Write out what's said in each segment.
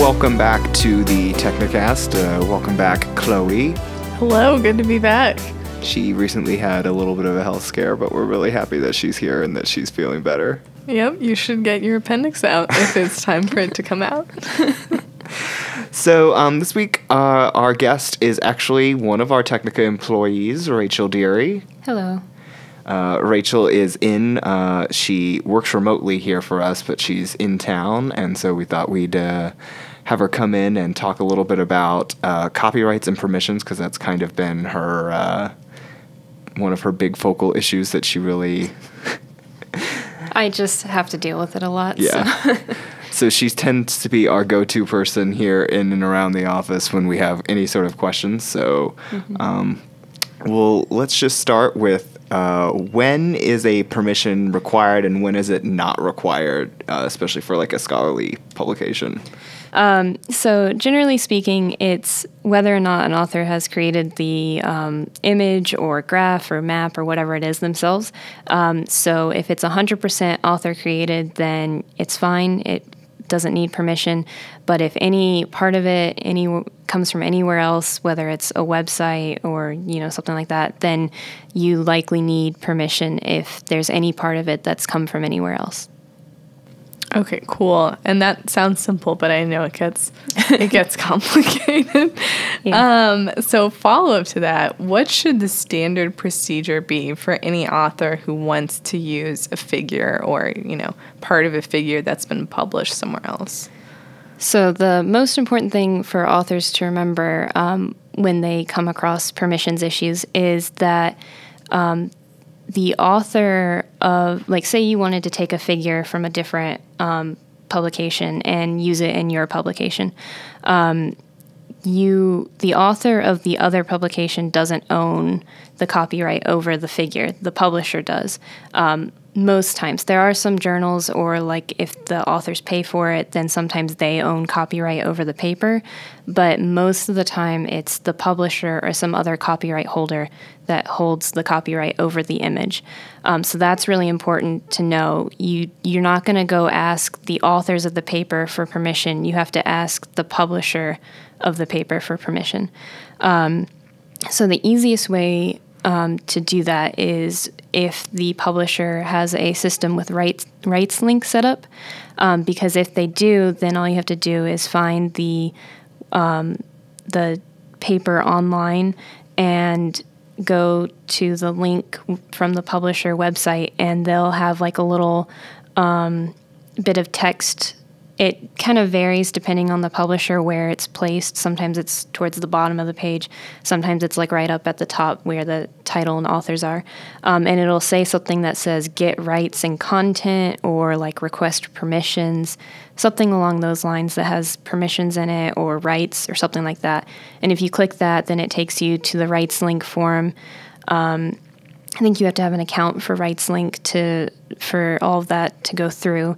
welcome back to the Technicast. Welcome back, Chloe. Hello, good to be back. She recently had a little bit of a health scare, but we're really happy that she's here and that she's feeling better. Yep, you should get your appendix out if it's time for it to come out. So this week, our guest is actually one of our Technica employees, Rachel Deary. Hello. Rachel is she works remotely here for us, but she's in town, and so we thought we'd have her come in and talk a little bit about copyrights and permissions, because that's kind of been her one of her big focal issues that she really... I just have to deal with it a lot. Yeah. So she tends to be our go-to person here in and around the office when we have any sort of questions. So, well, let's just start with when is a permission required and when is it not required, especially for like a scholarly publication? So generally speaking, it's whether or not an author has created the image or graph or map or whatever it is themselves. So if it's 100% author created, then it's fine. It doesn't need permission. But if any part of it comes from anywhere else, whether it's a website or something like that, then you likely need permission if there's any part of it that's come from anywhere else. Okay, cool. And that sounds simple, but I know it gets complicated. Yeah. So follow up to that, what should the standard procedure be for any author who wants to use a figure or, part of a figure that's been published somewhere else? So the most important thing for authors to remember when they come across permissions issues is that the author of, like, say you wanted to take a figure from a different publication and use it in your publication, the author of the other publication doesn't own the copyright over the figure. The publisher does. Most times. There are some journals, or like if the authors pay for it, then sometimes they own copyright over the paper. But most of the time, it's the publisher or some other copyright holder that holds the copyright over the image. So that's really important to know. You're not going to go ask the authors of the paper for permission. You have to ask the publisher of the paper for permission. So the easiest way to do that is if the publisher has a system with rights link set up, because if they do, then all you have to do is find the paper online and go to the link from the publisher website, and they'll have like a little bit of text. It kind of varies depending on the publisher where it's placed. Sometimes it's towards the bottom of the page. Sometimes it's like right up at the top where the title and authors are. And it'll say something that says get rights and content, or like request permissions, something along those lines that has permissions in it or rights or something like that. And if you click that, then it takes you to the rights link form. I think you have to have an account for RightsLink for all of that to go through.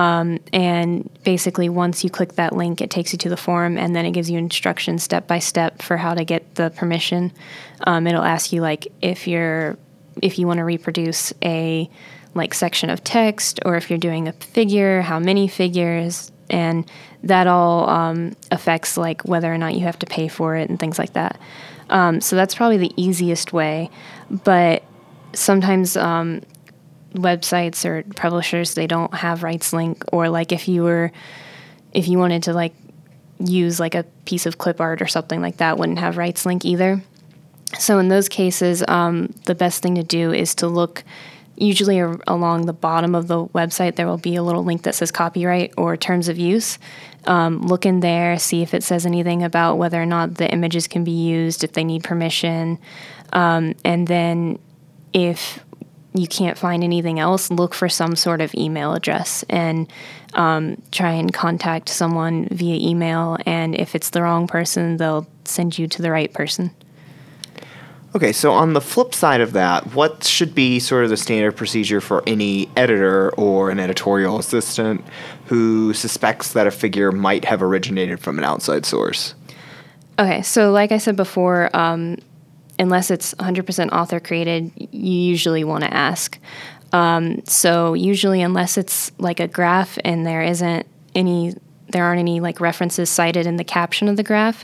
And basically, once you click that link, it takes you to the form, and then it gives you instructions step by step for how to get the permission. It'll ask you like if you want to reproduce a like section of text, or if you're doing a figure, how many figures, and that all affects like whether or not you have to pay for it and things like that. So that's probably the easiest way, but sometimes websites or publishers, they don't have RightsLink, or like if you wanted to like use like a piece of clip art or something like that, wouldn't have RightsLink either. So in those cases, the best thing to do is to look. Usually along the bottom of the website, there will be a little link that says copyright or terms of use. Look in there, see if it says anything about whether or not the images can be used, if they need permission. And then if you can't find anything else, look for some sort of email address and try and contact someone via email. And if it's the wrong person, they'll send you to the right person. Okay, so on the flip side of that, what should be sort of the standard procedure for any editor or an editorial assistant who suspects that a figure might have originated from an outside source? Okay, so like I said before, unless it's 100% author created, you usually want to ask. So usually unless it's like a graph and there isn't any there aren't any like references cited in the caption of the graph,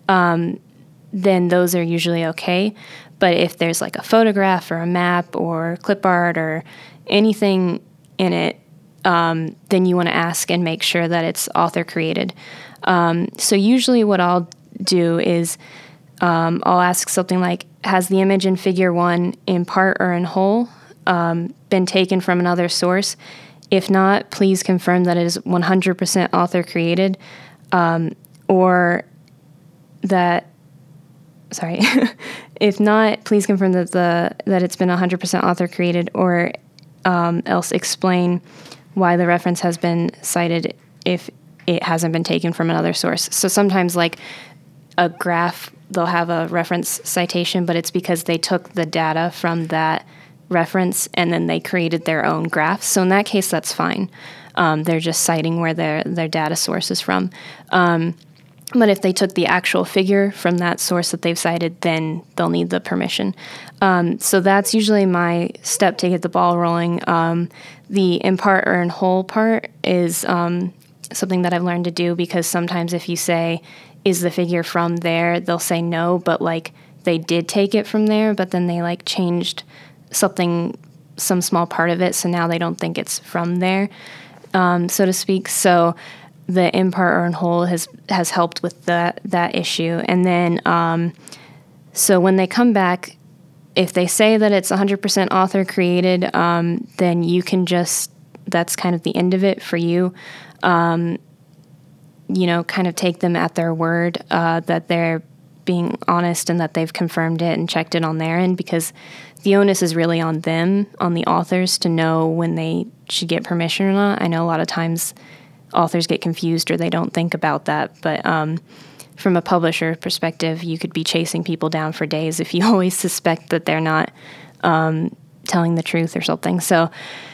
then those are usually okay. But if there's like a photograph or a map or clip art or anything in it, then you want to ask and make sure that it's author created. So usually what I'll do is I'll ask something like, has the image in figure 1 in part or in whole been taken from another source? If not, please confirm that it is 100% author created, or that, sorry, if not, please confirm that it's been 100% author created, or else explain why the reference has been cited if it hasn't been taken from another source. So sometimes like a graph, they'll have a reference citation, but it's because they took the data from that reference and then they created their own graphs. So in that case, that's fine. They're just citing where their data source is from. But if they took the actual figure from that source that they've cited, then they'll need the permission. So that's usually my step to get the ball rolling. The in part or in whole part is something that I've learned to do, because sometimes if you say, is the figure from there, they'll say no, but like they did take it from there, but then they like changed some small part of it, so now they don't think it's from there, so to speak. So the in part or in whole has helped with that issue. And then so when they come back, if they say that it's 100% author created, then you can just, that's kind of the end of it for you. Kind of take them at their word that they're being honest and that they've confirmed it and checked it on their end, because the onus is really on them, on the authors, to know when they should get permission or not. I know a lot of times authors get confused or they don't think about that, but from a publisher perspective, you could be chasing people down for days if you always suspect that they're not telling the truth or something. So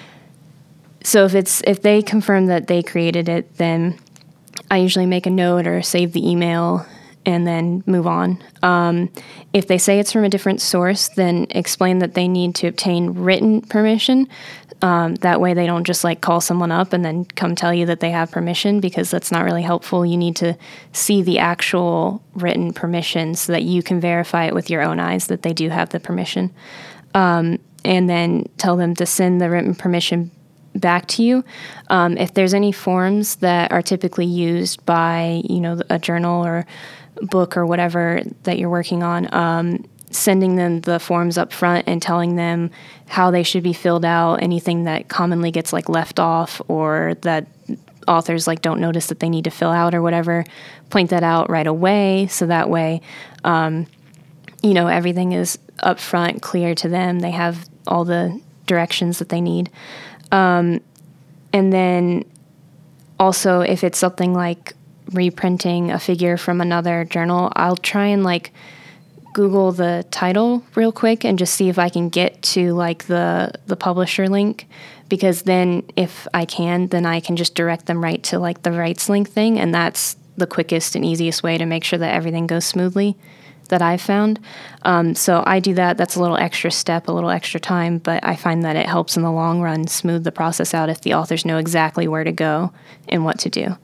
if they confirm that they created it, then I usually make a note or save the email and then move on. If they say it's from a different source, then explain that they need to obtain written permission. That way they don't just like call someone up and then come tell you that they have permission, because that's not really helpful. You need to see the actual written permission so that you can verify it with your own eyes that they do have the permission. And then tell them to send the written permission back to you. If there's any forms that are typically used by, a journal or book or whatever that you're working on, sending them the forms up front and telling them how they should be filled out, anything that commonly gets like left off or that authors like don't notice that they need to fill out or whatever, point that out right away. So that way, everything is up front, clear to them. They have all the directions that they need. And then also if it's something like reprinting a figure from another journal, I'll try and like Google the title real quick and just see if I can get to like the publisher link, because then if I can, then I can just direct them right to like the rights link thing, and that's the quickest and easiest way to make sure that everything goes smoothly that I've found. So I do that. That's a little extra step, a little extra time, but I find that it helps in the long run smooth the process out if the authors know exactly where to go and what to do.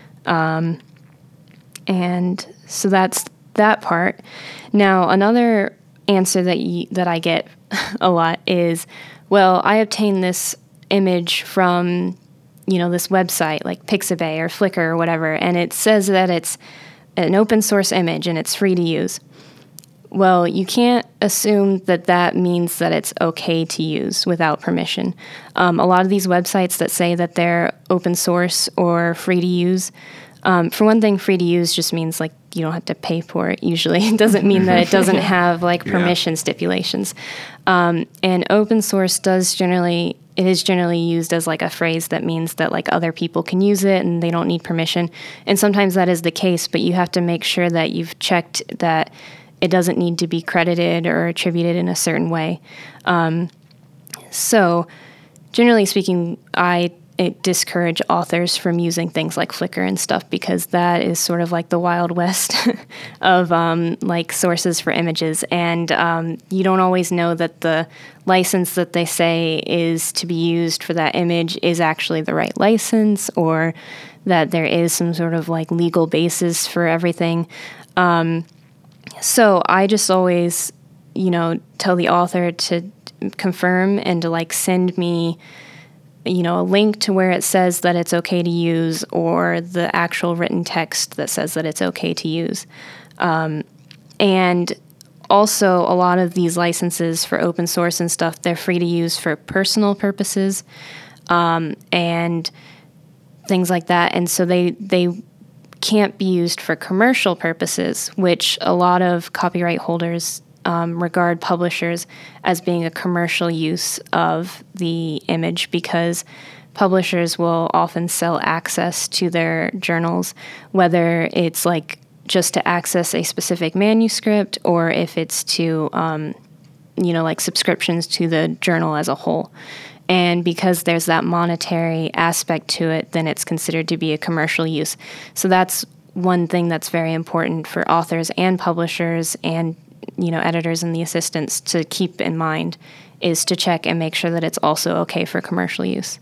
And so that's that part. Now, another answer that I get a lot is, well, I obtained this image from, this website like Pixabay or Flickr or whatever, and it says that it's an open source image and it's free to use. Well, you can't assume that means that it's okay to use without permission. A lot of these websites that say that they're open source or free to use, for one thing, free to use just means like you don't have to pay for it usually. It doesn't mean that it doesn't have like permission stipulations. And open source is generally used as like a phrase that means that like other people can use it and they don't need permission. And sometimes that is the case, but you have to make sure that you've checked that it doesn't need to be credited or attributed in a certain way. So generally speaking, I it discourage authors from using things like Flickr and stuff, because that is sort of like the Wild West of like sources for images. And you don't always know that the license that they say is to be used for that image is actually the right license, or that there is some sort of like legal basis for everything. So I just always, tell the author to confirm and to like send me a link to where it says that it's okay to use, or the actual written text that says that it's okay to use. And also, a lot of these licenses for open source and stuff, they're free to use for personal purposes and things like that. And so they can't be used for commercial purposes, which a lot of copyright holders regard publishers as being a commercial use of the image, because publishers will often sell access to their journals, whether it's like just to access a specific manuscript, or if it's to, like subscriptions to the journal as a whole. And because there's that monetary aspect to it, then it's considered to be a commercial use. So that's one thing that's very important for authors and publishers and editors and the assistants to keep in mind, is to check and make sure that it's also okay for commercial use.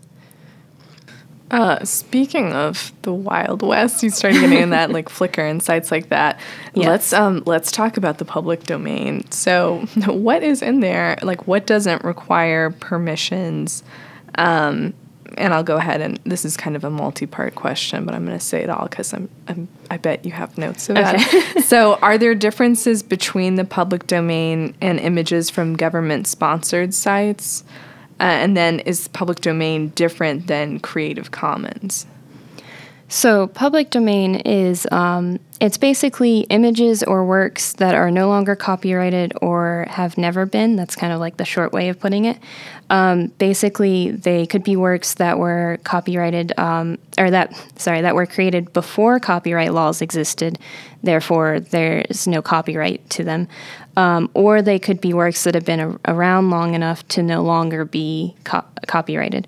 Speaking of the Wild West, you started getting in that like Flickr and sites like that. Yes. Let's talk about the public domain. So what is in there? Like, what doesn't require permissions? And I'll go ahead, and this is kind of a multi-part question, but I'm going to say it all because I bet you have notes of that. Okay. So are there differences between the public domain and images from government-sponsored sites? And then is public domain different than Creative Commons? So public domain is, it's basically images or works that are no longer copyrighted or have never been. That's kind of like the short way of putting it. Basically, they could be works that were copyrighted, that were created before copyright laws existed. Therefore, there's no copyright to them. Or they could be works that have been around long enough to no longer be copyrighted.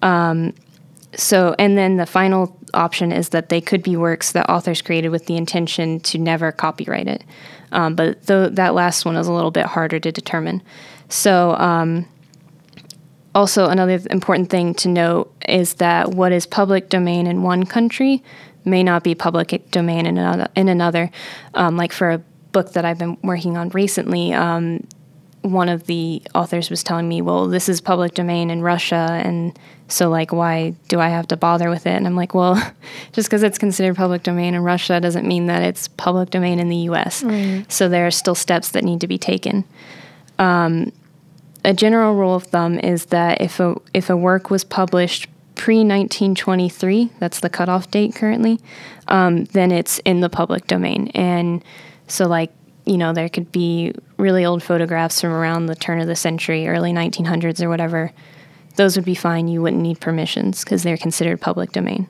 And then the final option is that they could be works that authors created with the intention to never copyright it. But that last one is a little bit harder to determine. So also another important thing to note is that what is public domain in one country may not be public domain in another. Like for a book that I've been working on recently, one of the authors was telling me, well, this is public domain in Russia, and so, like, why do I have to bother with it? And I'm like, well, just because it's considered public domain in Russia doesn't mean that it's public domain in the U.S. Right. So there are still steps that need to be taken. A general rule of thumb is that if a work was published pre-1923, that's the cutoff date currently, then it's in the public domain. And so, like, there could be really old photographs from around the turn of the century, early 1900s or whatever. Those would be fine. You wouldn't need permissions because they're considered public domain.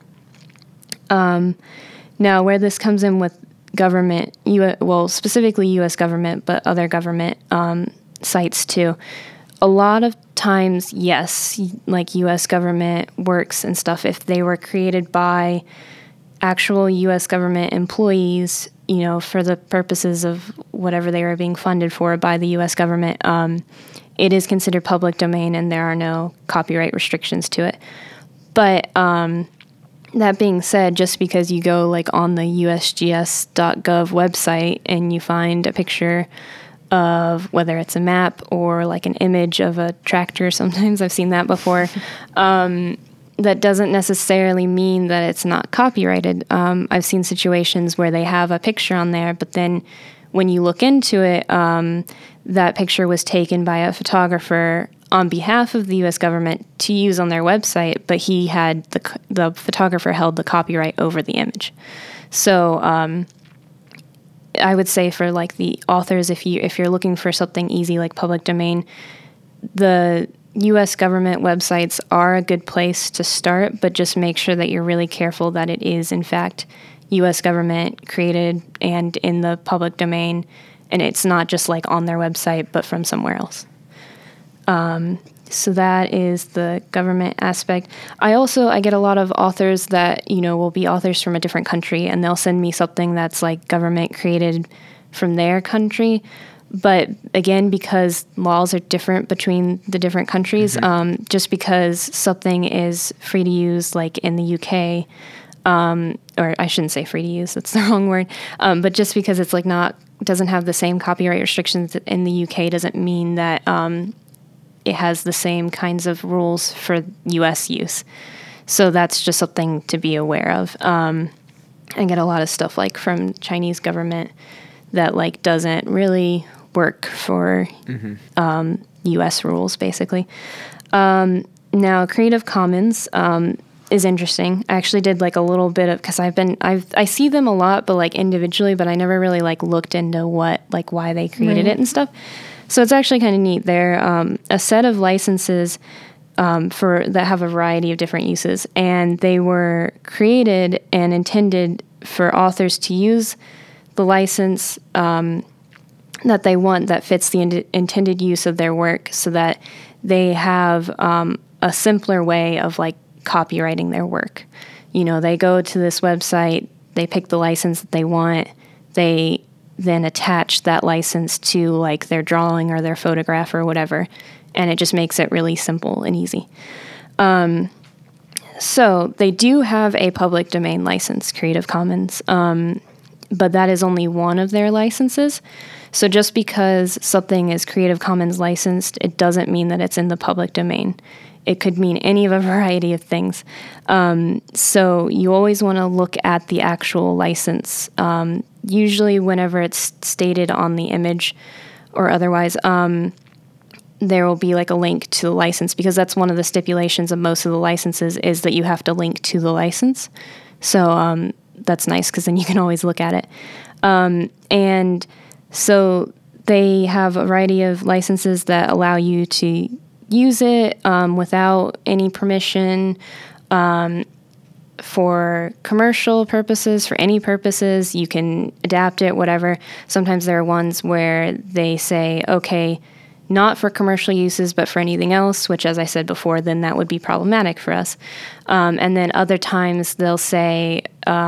Now, where this comes in with government, specifically U.S. government, but other government sites too, a lot of times, yes, like U.S. government works and stuff, if they were created by actual U.S. government employees, for the purposes of whatever they were being funded for by the U.S. government, it is considered public domain and there are no copyright restrictions to it. But that being said, just because you go like on the USGS.gov website and you find a picture of whether it's a map or like an image of a tractor, sometimes I've seen that before, that doesn't necessarily mean that it's not copyrighted. I've seen situations where they have a picture on there, but then when you look into it, that picture was taken by a photographer on behalf of the U.S. government to use on their website, but he had the photographer held the copyright over the image. So I would say for like the authors, if you're looking for something easy like public domain, the U.S. government websites are a good place to start, but just make sure that you're really careful that it is, in fact, U.S. government created and in the public domain, and it's not just like on their website, but from somewhere else. So that is the government aspect. I get a lot of authors that, will be authors from a different country, and they'll send me something that's like government created from their country. But again, because laws are different between the different countries, just because something is free to use, like in the UK, or I shouldn't say free to use, that's the wrong word, but just because it's like doesn't have the same copyright restrictions in the UK doesn't mean that it has the same kinds of rules for US use. So that's just something to be aware of. I get a lot of stuff like from Chinese government that like doesn't really work for US rules, basically. Now, Creative Commons is interesting. I actually did like a little bit of, because I see them a lot, but like individually, but I never really like looked into why they created it and stuff. So it's actually kind of neat. They're a set of licenses that have a variety of different uses, and they were created and intended for authors to use the license that they want that fits the intended use of their work, so that they have a simpler way of like copyrighting their work. They go to this website, they pick the license that they want, they then attach that license to like their drawing or their photograph or whatever, and it just makes it really simple and easy. So they do have a public domain license, Creative Commons, but that is only one of their licenses. So just because something is Creative Commons licensed, it doesn't mean that it's in the public domain. It could mean any of a variety of things. So you always want to look at the actual license. Usually whenever it's stated on the image or otherwise, there will be like a link to the license, because that's one of the stipulations of most of the licenses, is that you have to link to the license. So that's nice, because then you can always look at it. And so they have a variety of licenses that allow you to use it without any permission, for commercial purposes, for any purposes. You can adapt it, whatever. Sometimes there are ones where they say, okay, not for commercial uses, but for anything else, which, as I said before, then that would be problematic for us. And then other times they'll say,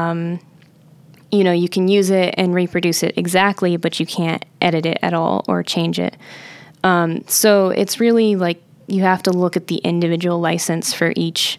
you can use it and reproduce it exactly, but you can't edit it at all or change it. So it's really like you have to look at the individual license for each,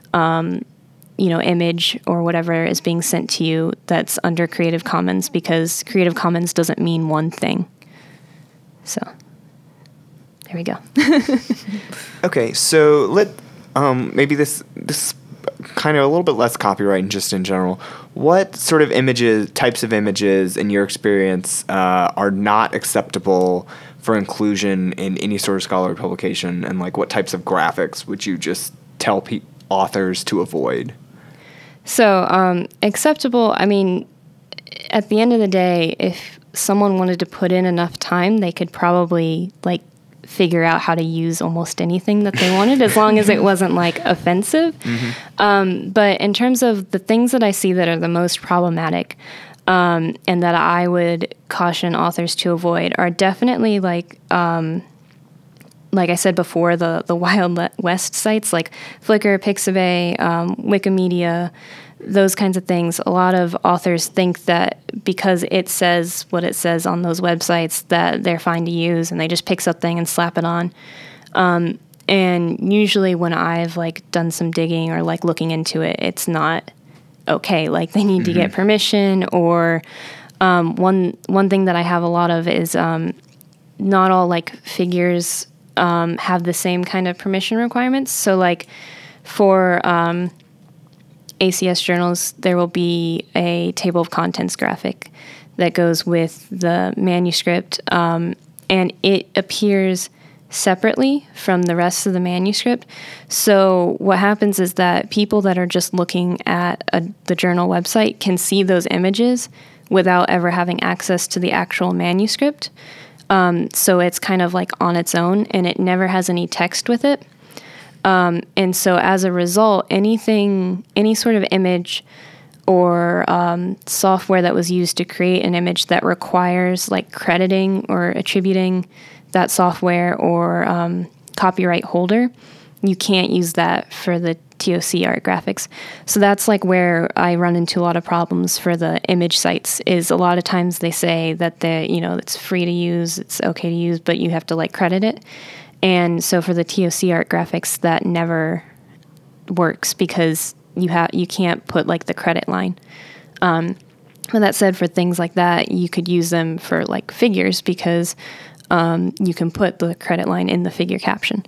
image or whatever is being sent to you that's under Creative Commons, because Creative Commons doesn't mean one thing. So there we go. Okay, so maybe this kind of a little bit less copyright and just in general. What sort of types of images, in your experience, are not acceptable for inclusion in any sort of scholarly publication, and like what types of graphics would you just tell authors to avoid? So acceptable, I mean, at the end of the day, if someone wanted to put in enough time, they could probably like figure out how to use almost anything that they wanted, as long as it wasn't like offensive. But in terms of the things that I see that are the most problematic, and that I would caution authors to avoid, are definitely like I said before, the Wild West sites like Flickr, Pixabay, Wikimedia, those kinds of things. A lot of authors think that because it says what it says on those websites that they're fine to use, and they just pick something and slap it on. And usually when I've like done some digging or like looking into it, it's not okay. Like they need to get permission, or one thing that I have a lot of is not all like figures have the same kind of permission requirements. So like for ACS journals, there will be a table of contents graphic that goes with the manuscript, and it appears separately from the rest of the manuscript. So what happens is that people that are just looking at the journal website can see those images without ever having access to the actual manuscript. So it's kind of like on its own, and it never has any text with it. And so as a result, any sort of image or software that was used to create an image that requires like crediting or attributing that software or copyright holder, you can't use that for the TOC art graphics. So that's like where I run into a lot of problems for the image sites. Is a lot of times they say that it's free to use, it's okay to use, but you have to like credit it. And so for the TOC art graphics, that never works because you can't put like the credit line. With that said, for things like that, you could use them for like figures because you can put the credit line in the figure caption.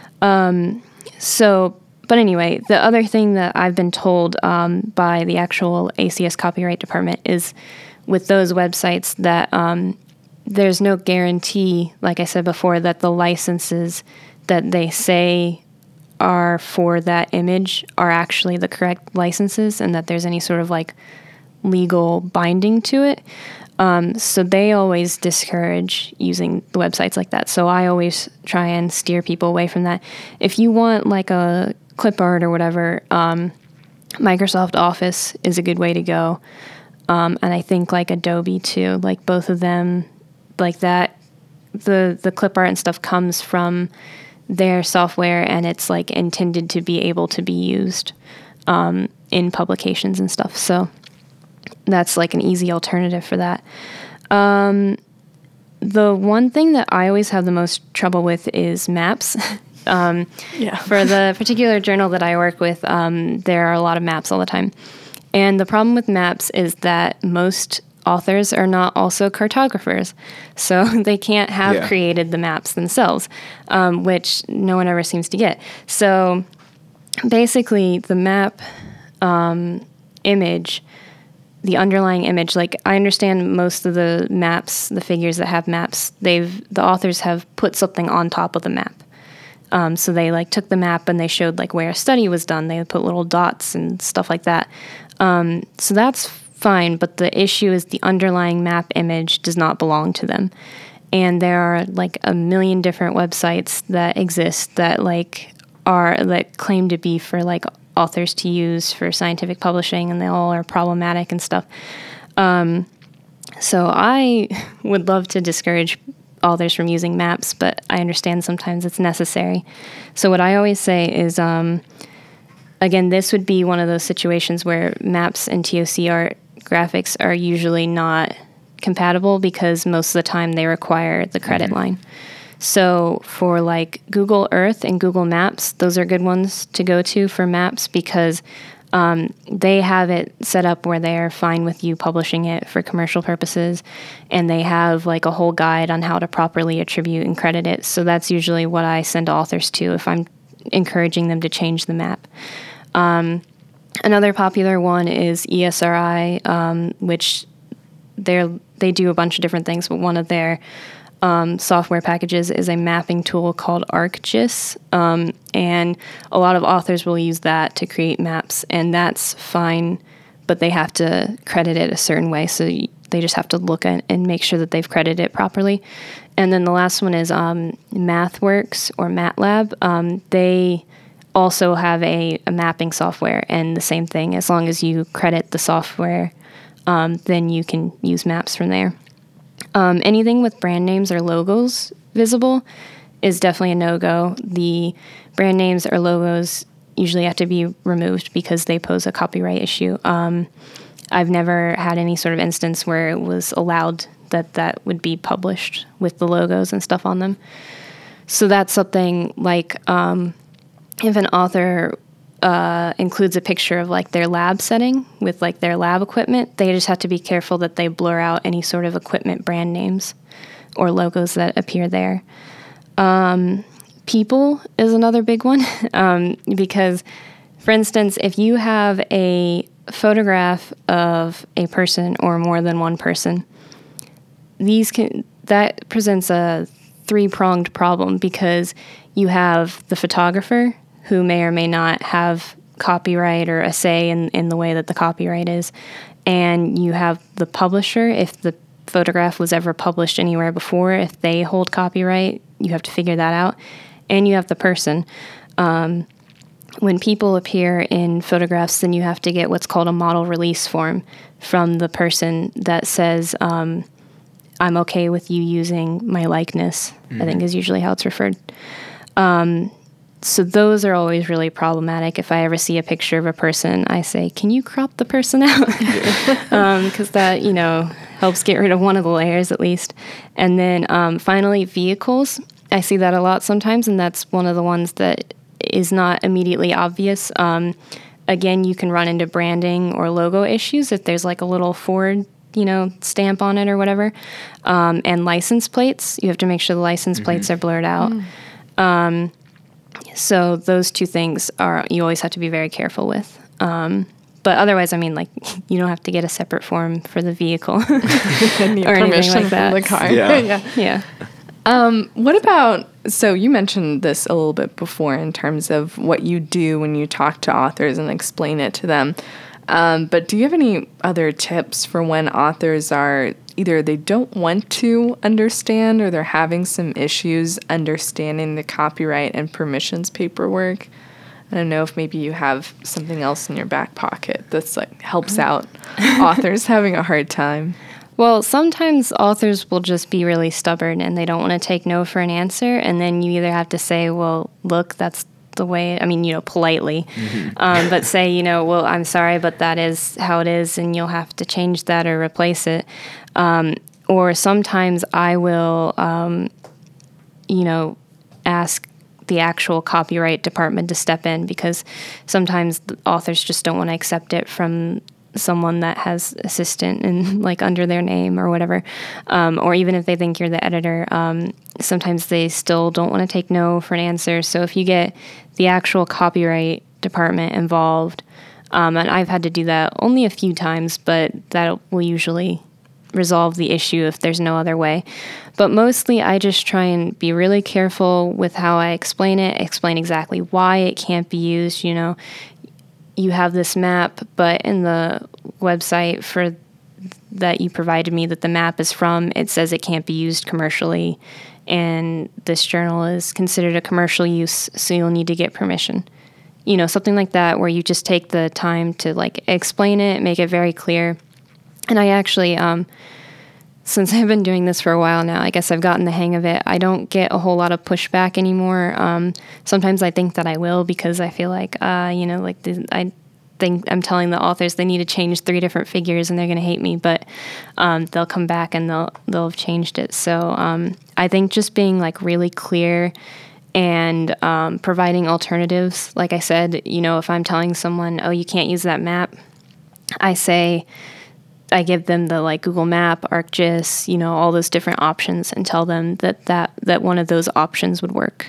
But anyway, the other thing that I've been told by the actual ACS copyright department is with those websites that there's no guarantee, like I said before, that the licenses that they say are for that image are actually the correct licenses and that there's any sort of like legal binding to it. So they always discourage using the websites like that. So I always try and steer people away from that. If you want like a clip art or whatever, Microsoft Office is a good way to go. And I think like Adobe too, like both of them like that. The clip art and stuff comes from their software and it's like intended to be able to be used in publications and stuff. So that's like an easy alternative for that. The one thing that I always have the most trouble with is maps. For the particular journal that I work with, there are a lot of maps all the time. And the problem with maps is that most authors are not also cartographers. So they can't have created the maps themselves, which no one ever seems to get. So basically the map image, the underlying image, like I understand most of the maps, the figures that have maps, the authors have put something on top of the map. So they like took the map and they showed like where a study was done. They put little dots and stuff like that. So that's fine, but the issue is the underlying map image does not belong to them. And there are like a million different websites that exist that that claim to be for like authors to use for scientific publishing, and they all are problematic and stuff. So I would love to discourage authors from using maps, but I understand sometimes it's necessary. So what I always say is, again, this would be one of those situations where maps and TOC art graphics are usually not compatible because most of the time they require the credit line. So for like Google Earth and Google Maps, those are good ones to go to for maps because they have it set up where they're fine with you publishing it for commercial purposes, and they have like a whole guide on how to properly attribute and credit it. So that's usually what I send authors to if I'm encouraging them to change the map. Another popular one is ESRI, which they do a bunch of different things, but one of their software packages is a mapping tool called ArcGIS, and a lot of authors will use that to create maps, and that's fine, but they have to credit it a certain way, so they just have to look at and make sure that they've credited it properly. And then the last one is MathWorks or MATLAB. They also have a mapping software, and the same thing, as long as you credit the software, then you can use maps from there. Anything with brand names or logos visible is definitely a no-go. The brand names or logos usually have to be removed because they pose a copyright issue. I've never had any sort of instance where it was allowed that would be published with the logos and stuff on them. So that's something like if an author includes a picture of like their lab setting with like their lab equipment, they just have to be careful that they blur out any sort of equipment brand names or logos that appear there. People is another big one because, for instance, if you have a photograph of a person or more than one person, that presents a three-pronged problem because you have the photographer who may or may not have copyright or a say in the way that the copyright is. And you have the publisher, if the photograph was ever published anywhere before, if they hold copyright, you have to figure that out. And you have the person. When people appear in photographs, then you have to get what's called a model release form from the person that says, I'm okay with you using my likeness, I think is usually how it's referred. So those are always really problematic. If I ever see a picture of a person, I say, can you crop the person out? Because that, helps get rid of one of the layers at least. And then finally, vehicles. I see that a lot sometimes, and that's one of the ones that is not immediately obvious. Again, you can run into branding or logo issues if there's like a little Ford stamp on it or whatever. And license plates. You have to make sure the license plates are blurred out. So those two things you always have to be very careful with. But otherwise, you don't have to get a separate form for the vehicle Need or anything like that. from the car. Yeah. What about, so you mentioned this a little bit before in terms of what you do when you talk to authors and explain it to them. But do you have any other tips for when authors are either they don't want to understand or they're having some issues understanding the copyright and permissions paperwork? I don't know if maybe you have something else in your back pocket that's like helps out authors having a hard time. Well, sometimes authors will just be really stubborn and they don't want to take no for an answer. And then you either have to say, well, look, that's the way, politely, but say, well, I'm sorry, but that is how it is, and you'll have to change that or replace it. Or sometimes I will, ask the actual copyright department to step in, because sometimes the authors just don't want to accept it from someone that has assistant and like under their name or whatever. Or even if they think you're the editor, sometimes they still don't want to take no for an answer. So if you get the actual copyright department involved, and I've had to do that only a few times, but that will usually resolve the issue if there's no other way. But mostly I just try and be really careful with how I explain it, explain exactly why it can't be used. You have this map, but in the website that you provided me that the map is from, it says it can't be used commercially, and this journal is considered a commercial use, so you'll need to get permission. Something like that, where you just take the time to like explain it, make it very clear. And I actually, since I've been doing this for a while now, I guess I've gotten the hang of it. I don't get a whole lot of pushback anymore. Sometimes I think that I will, because I feel like, I think I'm telling the authors they need to change 3 different figures and they're going to hate me, but they'll come back and they'll have changed it. So I think just being like really clear and providing alternatives. Like I said, if I'm telling someone, oh, you can't use that map, I give them the like Google Map, ArcGIS, all those different options, and tell them that one of those options would work.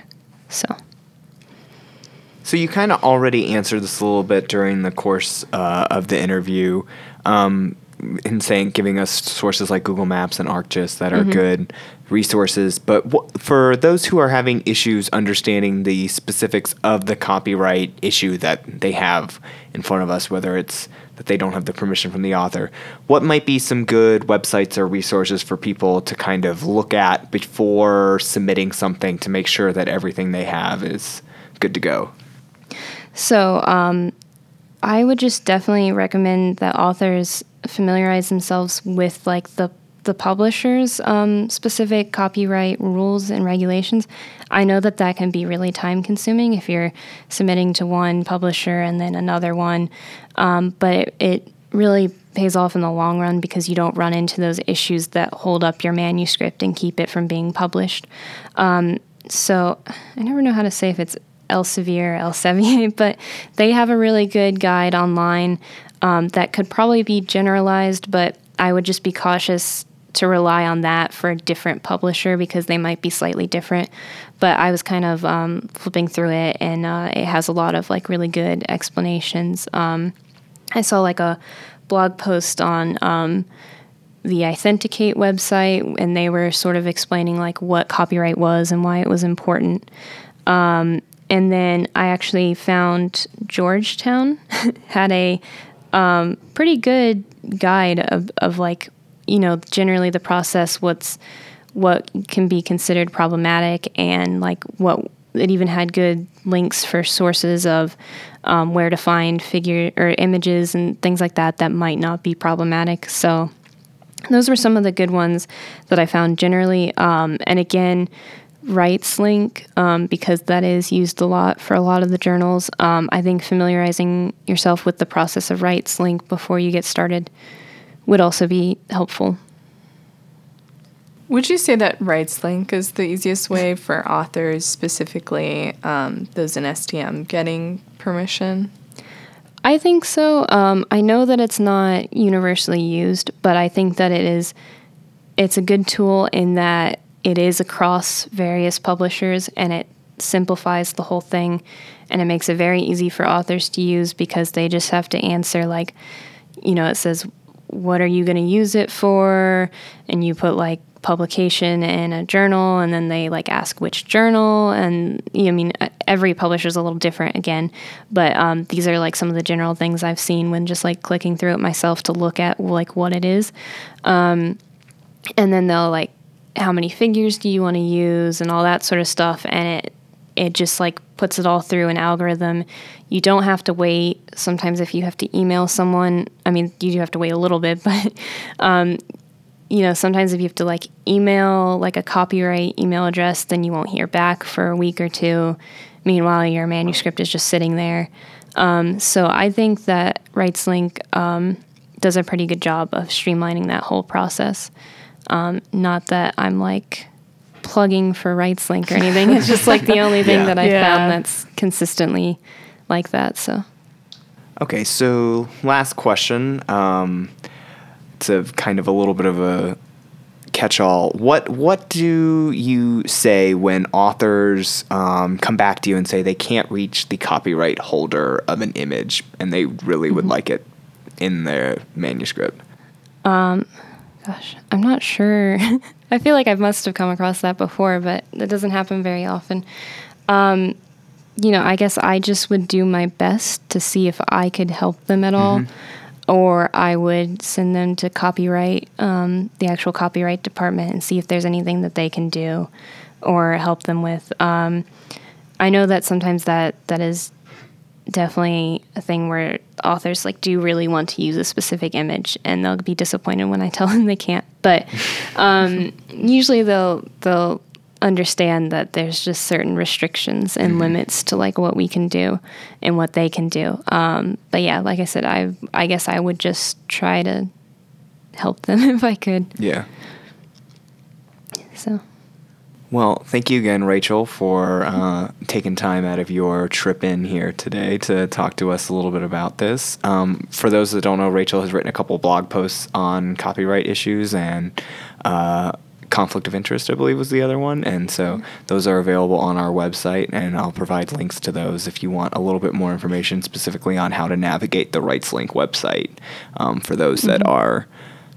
So you kind of already answered this a little bit during the course of the interview, in giving us sources like Google Maps and ArcGIS that are good resources. But for those who are having issues understanding the specifics of the copyright issue that they have in front of us, whether it's that they don't have the permission from the author, what might be some good websites or resources for people to kind of look at before submitting something to make sure that everything they have is good to go? So I would just definitely recommend that authors familiarize themselves with like the publisher's specific copyright rules and regulations. I know that can be really time consuming if you're submitting to one publisher and then another one, but it really pays off in the long run because you don't run into those issues that hold up your manuscript and keep it from being published. So I never know how to say if it's Elsevier or Elsevier, but they have a really good guide online that could probably be generalized, but I would just be cautious to rely on that for a different publisher because they might be slightly different. But I was kind of flipping through it, and it has a lot of like really good explanations. I saw like a blog post on the Authenticate website, and they were sort of explaining like what copyright was and why it was important. And then I actually found Georgetown had a pretty good guide of like, generally the process, what can be considered problematic, and like what it even had good links for sources of where to find figure or images and things like that might not be problematic. So those were some of the good ones that I found generally. And again, RightsLink, because that is used a lot for a lot of the journals. I think familiarizing yourself with the process of RightsLink before you get started would also be helpful. Would you say that RightsLink is the easiest way for authors, specifically those in STM, getting permission? I think so. I know that it's not universally used, but I think that it's a good tool in that it is across various publishers and it simplifies the whole thing, and it makes it very easy for authors to use because they just have to answer, like, it says, what are you going to use it for? And you put like publication in a journal, and then they like ask which journal, and every publisher is a little different again, but these are like some of the general things I've seen when just like clicking through it myself to look at like what it is, and then they'll like, how many figures do you want to use and all that sort of stuff, and it just like puts it all through an algorithm. You don't have to wait. Sometimes if you have to email someone, you do have to wait a little bit, but sometimes if you have to like email like a copyright email address, then you won't hear back for a week or two. Meanwhile, your manuscript is just sitting there. So I think that RightsLink does a pretty good job of streamlining that whole process. Not that I'm like plugging for RightsLink or anything. It's just like the only thing that I found that's consistently like that. So. Okay, so last question. It's a kind of a little bit of a catch-all. What do you say when authors come back to you and say they can't reach the copyright holder of an image and they really would like it in their manuscript? Gosh, I'm not sure. I feel like I must have come across that before, but that doesn't happen very often. I guess I just would do my best to see if I could help them at all. Or I would send them to copyright, the actual copyright department, and see if there's anything that they can do or help them with. I know that sometimes that is definitely a thing where authors like do really want to use a specific image, and they'll be disappointed when I tell them they can't. But usually they'll understand that there's just certain restrictions and limits to like what we can do and what they can do. But yeah, like I said, I guess I would just try to help them if I could. Yeah. So. Well, thank you again, Rachel, for taking time out of your trip in here today to talk to us a little bit about this. For those that don't know, Rachel has written a couple blog posts on copyright issues and conflict of interest, I believe, was the other one. And so those are available on our website, and I'll provide links to those if you want a little bit more information specifically on how to navigate the RightsLink website for those that are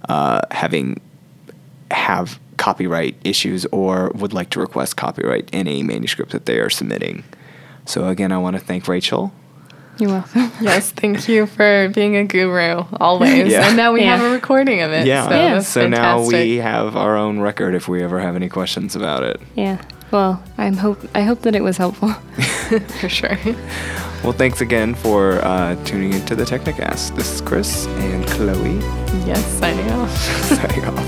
have copyright issues or would like to request copyright in a manuscript that they are submitting. So again, I want to thank Rachel. You're welcome. Yes, thank you for being a guru always. Yeah. And now we have a recording of it. Yeah. So So now fantastic. we have our own record if we ever have any questions about it. Yeah. Well, I hope that it was helpful. For sure. Well, thanks again for tuning into the Technicast. This is Chris and Chloe. Yes, signing off. Signing off.